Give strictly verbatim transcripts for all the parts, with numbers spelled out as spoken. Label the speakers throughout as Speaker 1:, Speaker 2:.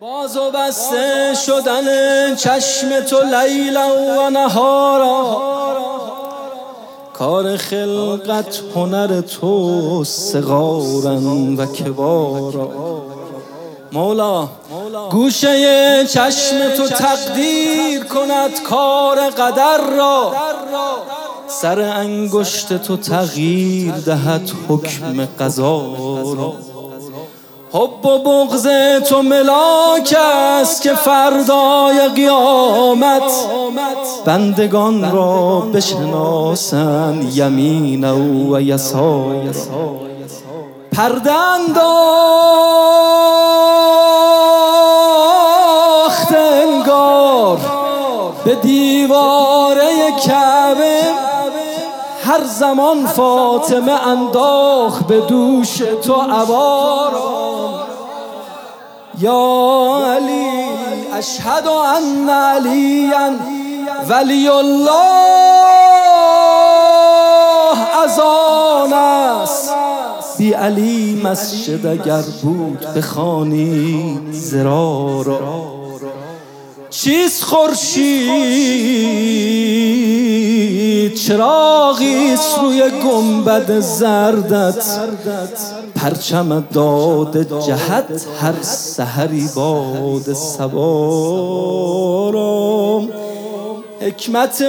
Speaker 1: باز و بسته شدن چشم تو لیلا و نهارا، کار خلقت هنر تو صغارا و کبارا. مولا گوشه چشم تو تقدیر کند کار قدر را، سر انگشت تو تغییر دهد حکم قضا را. حب و بغض تو ملاک است که فردای قیامت بندگان را بشناسند یمین و یسار. پرده انداخت انگار به دیواره کعبه، هر زمان فاطمه انداخت به دوش تو عبارا. یا علی اشهد ان علیا ولی الله از آن است، بی علی مسجد اگر بود بخوانی زرارا. چیست خورشید چراغی روی گنبد زردت، پرچم داده جهت هر سحری باد صبا. حکمت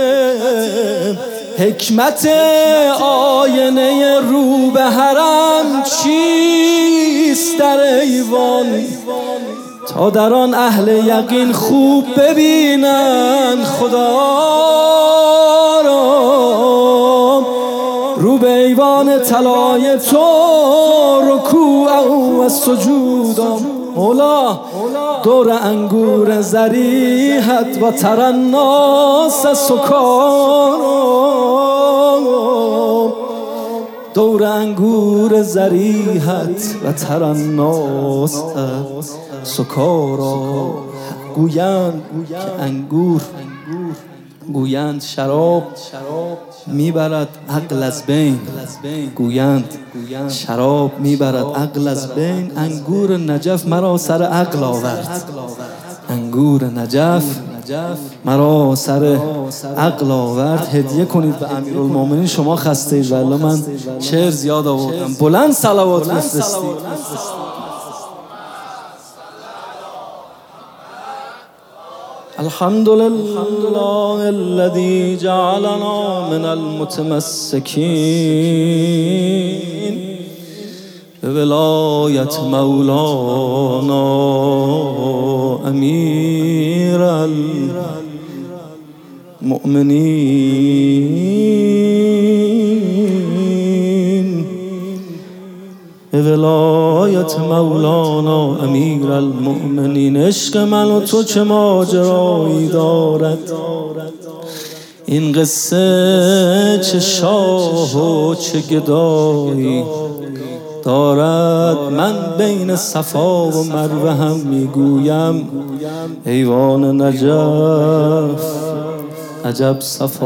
Speaker 1: حکمت آینه رو به حرم چیست در ایوان، تا در آن اهل یقین خوب ببینن خدا را. رو به ایوان طلای تو رکوع و سجودم. مولا دور انگور زریحت و ترناس سکارا، دور انگور زریحت و ترناس سکارا. گویند که انگور گویند شراب میبرد عقل از بین، گویند شراب میبرد عقل از بین. انگور نجف مرا سر عقل آورد، انگور نجف مرا سر عقل آورد. هدیه کنید به امیرالمومنین، شما خسته اید والله من شعر زیاد آوردم. بلند صلوات بفرستید. الحمد لله الذي جعلنا من المتمسكين بولاية مولانا أمير المؤمنين، ولایت مولانا امیر المؤمنین. عشق من و تو چه ماجرایی دارد، این قصه چه شاه و چه گدایی دارد. من بین صفا و مروه هم میگویم ایوان نجف عجب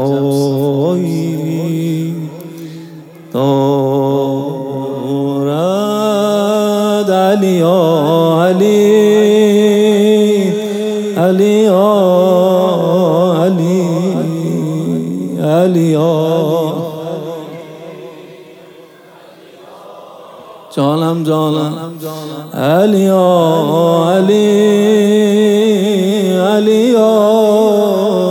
Speaker 1: صفایی دارد. علی یا علی علی یا علی علی یا جانم جانم علی یا علی علی یا